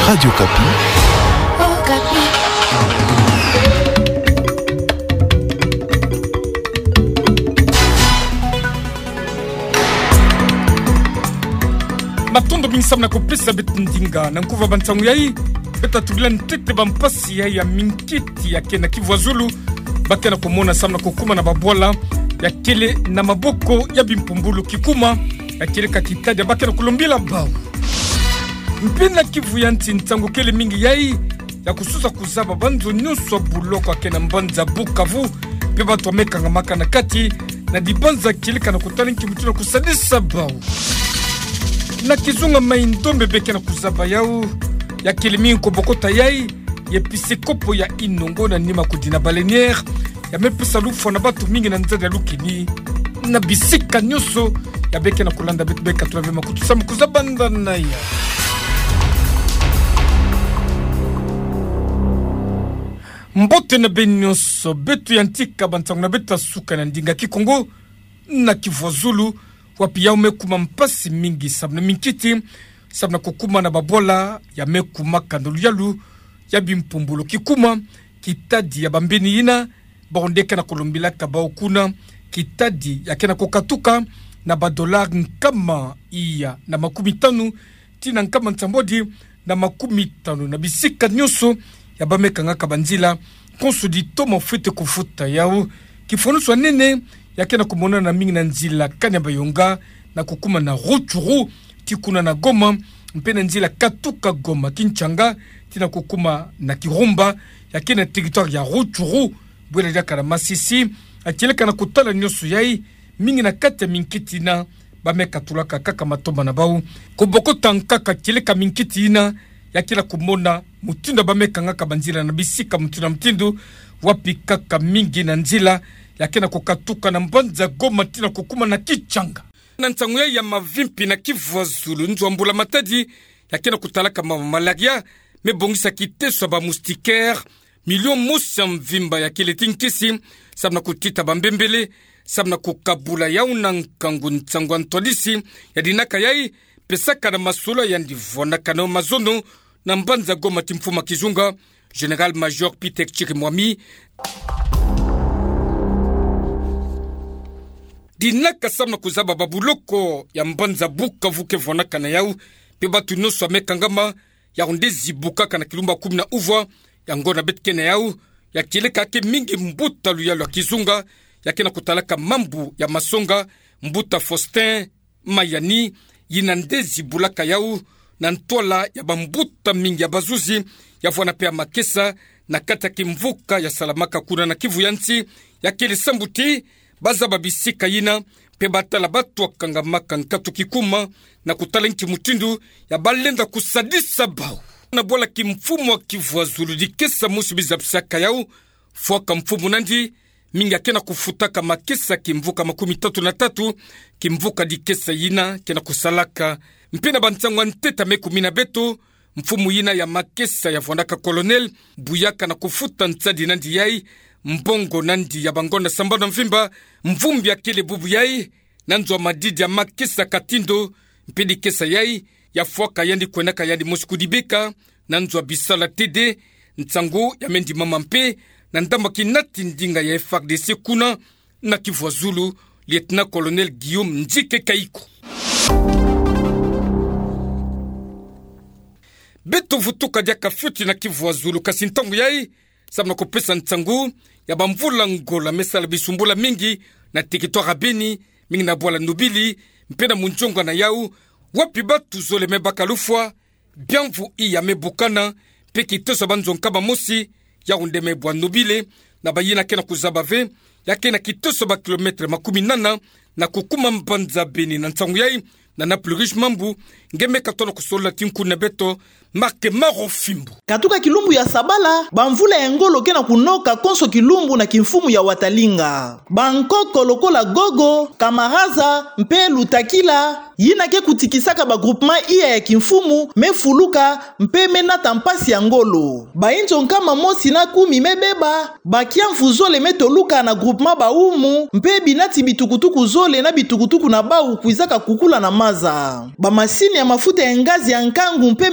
Radio Kapi. Kapi. Matondo binsam na kopesa betindinga na nkuva bantangu yai beta tubila ntete bampasi ya minkiti ya kena Kivu Zulu bakena komona samna kokuma na babwala ya kele na maboko ya bimpumbulu kikuma ya kele kakitaja bakena kulumbila bao mpena Kivu ya ntangu kele mingi yai ya kususa kuzaba banzo nyuso buloko akena mbanza Bukavu pe bato amekanga maka na kati na dibanza kele kana kutali nkimutuna kusadisa bao na kizunga maindombe beke na kuzaba yau ya kilimi nkobokota yai ya pisekopo ya inongo na nima kudina baleniere ya mepesa lufo na batu mingi na nzada ya lukini na bisika nyoso ya beke na kulanda betu beka tulavema kutusama kuzabanda na ya mbote na benyoso betu yantika bantangu na beta suka na ndinga Kikongo na Kivu Zulu wapi ya umekuma mpasi mingi sabna minkiti sabna kukuma na babola ya mekuma kandolu yalu ya bimpumbulu kikuma kitadi ya bambeni ina baondeka na kolombila kabaokuna kitadi ya kena kokatuka na badolar nkama iya na makumi tanu tina nkama ntambodi na makumi tanu na bisika nyoso ya bameka nga kabanzila konso di toma fete kufuta yao kifonuswa nene yakena kumona na mingi na nzila kanya bayonga na kukuma na Rutshuru tikuna na Goma mpena nzila katuka Goma Kinchanga tina kukuma na Kirumba yakena territoire ya Rutshuru bwela jaka na Masisi akeleka na kutala nyoso yai mingi na kata minkiti na bameka tulaka kaka matomba na bau kuboko tankaka keleka minkiti ina yakela kumona mutinda bameka ngaka banzila na bisika mutina mtindu wapi kaka mingi na nzila yakena kukatuka na mbanza Goma tina kukuma na Kichanga na ntangu ya mavimpi na Kivu Zulu nzwambula matadi yakena kutalaka malaria mebongisa kiteswa ba moustiquaire million mosi mvimba ya kile tinkisi sabna kutita bambembele sabna kukabula yauna nkangu ntangu antolisi ya dinaka yai pesaka na masula ya ndivona kana mazono na mbanza Goma timfuma kizunga General Major Peter Chirimwami dinaka samna kuzaba babuloko ya mbanza Bukavu kevona kana yau pe batu noso amekangama ya ondezi bukaka na kilumba 10 na uvwa ya ngona betkene yau ya kileka ke mingi mbuta lu yalo kizunga ya kena kutalaka mambu ya masonga mbuta Faustin Mayani yinandezi bulaka yau na ntola ya bambuta mingi ya bazuzi ya vwana pea makesa na kata kimvuka ya Salamaka kuna na Kivu yansi ya kele sambuti baza babisika yina pe batala batu wakangamaka nkatu kikuma na kutala nki mutindu ya balenda kusadisa bao na bola kimfumu wa Kivu Zulu dikesa musu bizapsaka yau fuaka mfumu nandi mingi akena kufutaka makesa kimvuka 33 kimvuka dikesa yina kena kusalaka mpena bantangwa nteta mekumina beto mfumu yina ya makesa ya vondaka kolonel buyaka na kufuta ntsadi nandi yai mbongo nandi ya bangonda sambana mvimba mvumbi ya kile bubu yai nanzwa madidi ya makesa katindo mpedi kesa yai ya fuaka yandi kwenaka yandi moskudibeka nanzwa bisala tede ntsangu ya mendi mama mpe na ndamba kinati ndinga ya FARDC kuna na Kivu Zulu Lieutenant Colonel Guillaume Njike Kaiko beto vutuka dia kafuti na Kivu Zulu kasintangu yai sabna kopesa ntsangu ya bamvula ngola mesala bisumbula mingi na territoire Beni mingi na bwala nubili mpena munjonga na yau wapi batu zole mebaka lufwa bienvu iya mebukana peki toso banzonka bamosi ya undeme bwa nubile na bayina kena kuzabave ya kena kitoso ba kilometre 80 na kukuma mbanza Beni na ntsangu yai na na plus riche mambu ngeme katono kusola tinku na beto marke maro fimbu katuka kilumbu ya Sabala bamvula ya ngolo kena kunoka konso kilumbu na kimfumu ya Watalinga bankoko lokola gogo kamaraza mpe lutakila yina ke kutikisaka ba groupement iya ya kimfumu mefuluka mpe menata mpasi ya ngolo bainzo nkama mosi na 10 mebeba bakiamfu zole metoluka na groupement baumu mpe binati bitukutuku zole na bitukutuku na bau kuizaka kukula na maza bamasini ya mafuta ya ngazi ya nkangu mpe mevuka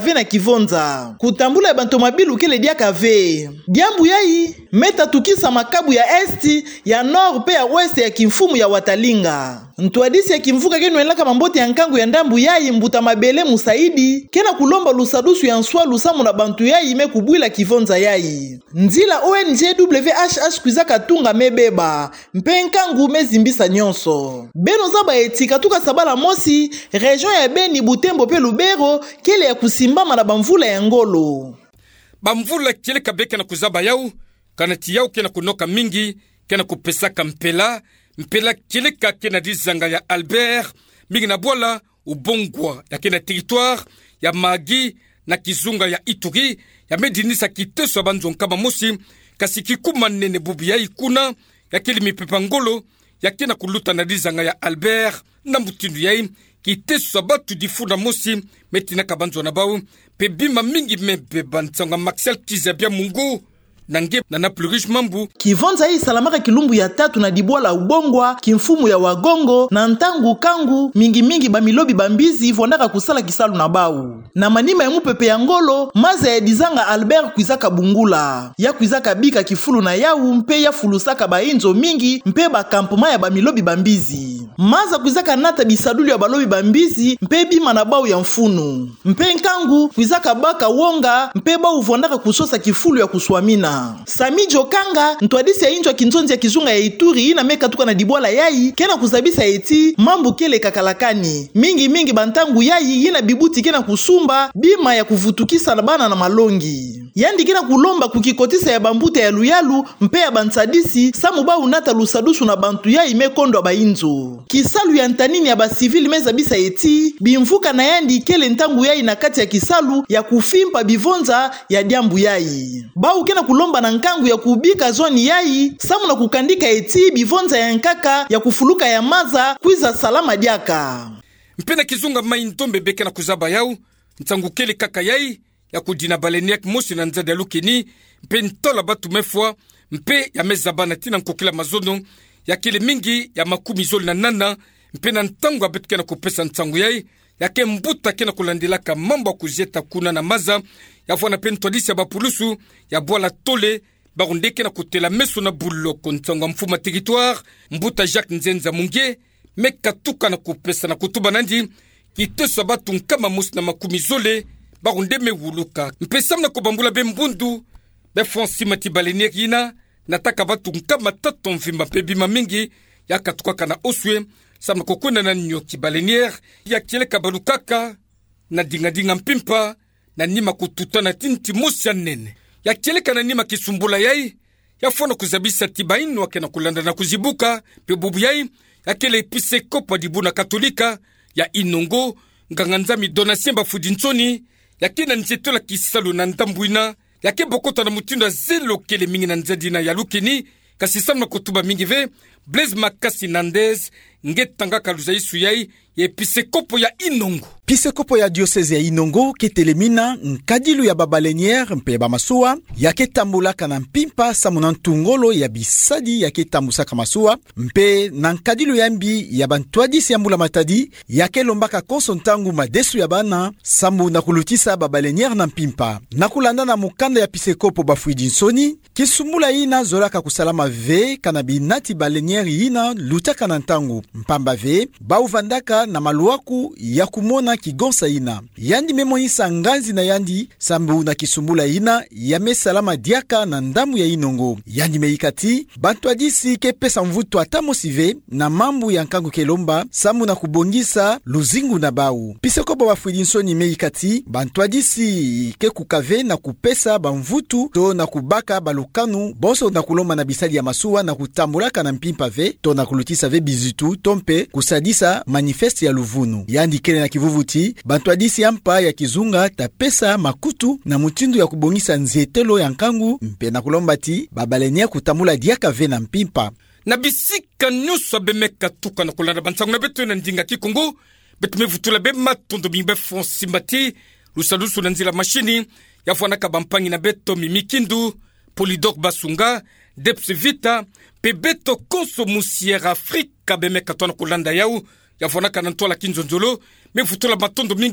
kave na kivonza kutambula ya bantu mabilu kele dia kave diambu yai meta tukisa makabu ya esti ya nord pe ya west ya kimfumu ya Watalinga ntwadisi ya kimvuka kenu elaka mambote ya nkangu ya ndambu yai mbuta mabele musaidi kena kulomba lusadusu ya nswa lusamu na bantu yai me kubwila kivonza yai nzila ONG WHH kwizaka tunga mebeba mpe nkangu mezimbisa nyonso beno zaba etika tuka sabala mosi region ya Beni Butembo pe Lubero kele ya kusimbama na bamvula ya ngolo bamvula kele kabeke na kuzaba yau kanati yau kena kunoka mingi kena kupesaka mpela kele kena dizanga ya Albert mingi na bola ubongwa ya kena territoire ya Magi na kizunga ya Ituri ya medinisa kiteso banzo kama mosi kasi kikuma nene bubi ya ikuna ya kele mipepa ngolo ya kena kuluta na dizanga ya Albert na mutindu ya kiteso batu difuna mosi metina kabanzo na bau pe bima mingi mebe bantsanga Maxel Kizabia Mungu nange na plurish mambu kivonza hii salamaka kilumbu ya tatu na dibwala ubongwa kimfumu ya wagongo na ntangu kangu mingi bamilobi bambizi vondaka kusala kisalu na bau na manima ya mupepe ya ngolo maza ya dizanga Albert kwizaka bungula ya kwizaka bika kifulu na yau mpe ya fulusaka bainzo mingi mpe bakampuma ya bamilobi bambizi maza kwizaka nata bisadulu ya balobi bambizi mpe bima na bau ya mfunu mpe nkangu kwizaka baka wonga mpe bau vondaka kusosa kifulu ya kuswamina Sami Jokanga ntwadisi ya injwa kinzonzi ya kizunga ya Ituri ina meka tuka na dibwala yai kena kuzabisa eti mambu kele kakalakani mingi bantangu yai ina bibuti kena kusumba bima ya kuvutukisa na bana na malongi yandi kena kulomba kukikotisa ya bambute ya luyalu mpe ya bansadisi samu ba unata lusadusu na bantu yai mekondo ba inzo kisalu ya ntanini ya basivili mezabisa eti bimvuka na yandi kele ntangu yai na kati ya kisalu ya kufimpa bivonza ya diambu yai bau kena kulomba na nkangu ya kubika zoni yai samu na kukandika eti bivonza ya nkaka ya kufuluka ya maza kwiza salama diaka mpena kizunga maintombe beke na kuzaba yau ntangu kele kaka yai ya kudina baleniak mosi na nzade ya lukeni mpe ntola batu mefwa mpe ya mezabana tina nkokila mazono ya kele mingi ya makumi zoli na nana mpe na ntangu abetu kena kupesa ntangu yai ya ke mbuta kena kulandelaka mambo ya kujeta kuna na maza ya fwana pe ntwadisi ya bapulusu ya bwala tole barundeke na kutela meso na buloko ntango mfuma territoire mbuta Jacques Nzenza Munge meka tuka na kupesa na kutuba nandi kiteso batu nkama mosi na makumi zole barunde mewuluka mpesa mna kubambula be mbundu be fonsi matibalenier yina nataka batu nkama tato mvimba pe bima mingi ya katuka kana oswe samna kokuna na nyoki balenier ya kile kabalukaka na dinga mpimpa na nima kututa na tinti mosi ya nene ya kile na nima kisumbula yai ya fona kuzabisa tibainu wake na kulanda na kuzibuka pe bubu yai ya kile epise kopa dibuna katolika ya Inongo nganganzami donatien bafudintsoni ya kina nzetola kisalu na ndambuina ya ke bokota na mutindo zelo kele mingi na nzadina ya lukeni kasi samna kutuba mingi ve Blaise Makasi Nandez ngetanga kaluzaisu yai ya episekopo ya Inongo pisekopo ya diocese ya Inongo ketelemina nkadilu ya babaleniere mpe bamasuwa ya ketambulaka na mpimpa samuna ntungolo ya bisadi ya ketambusaka masuwa mpe na nkadilu ya mbi ya bantwadisi ya mbula matadi ya kelombaka konso ntangu madesu ya bana sambu na kulutisa babaleniere na mpimpa na kulanda na mukanda ya pisekopo bafuidi nsoni kisumbula ina zolaka kusalama ve kana binati baleniere ina lutaka na ntangu mpamba ve bauvandaka na maluaku ya kumona kigonsa ina yandi memoisa nganzi na yandi sambu na kisumbula ina ya mesalama diaka na ndamu ya Inongo yandi meikati bantu adisi ke pesa mvuto atamosive na mambu ya nkangu kelomba sambu na kubongisa luzingu na bau pisekopo bafuidinsoni meikati bantu adisi ke kukave na kupesa bamvutu to na kubaka balukanu bonso na kulomba na bisali ya masuwa na kutambulaka na mpimpa ve to na kulutisa ve bizitu tompe kusadisa manifeste ya luvunu yandi kele na kivuvuti bantu adisi ampa ya kizunga tapesa makutu na mutindu ya kubongisa nzetelo ya nkangu mpe na kulombati babalenia kutamula diaka ve na mpimpa na bisika nyuso bemeka tuka na kulanda bantangu na betu na ndinga kikongo betu mevutula be matondo bimbe fonsi mbati lusalusu na nzila mashini ya fwanaka bampangi na beto mimikindu Polydor Basunga Deps Vita pe beto konso musiere Afrika bemeka tuana kulanda yau ya fwanaka na ntola kinzonzolo mevutula matondo mingi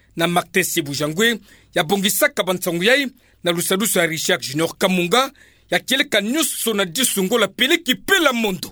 na Martesi Bujangwe yabongisaka bansango yai na lusaluso ya Richard Junior Kamunga yakieleka nyuso na disungo la peleki pela mondo.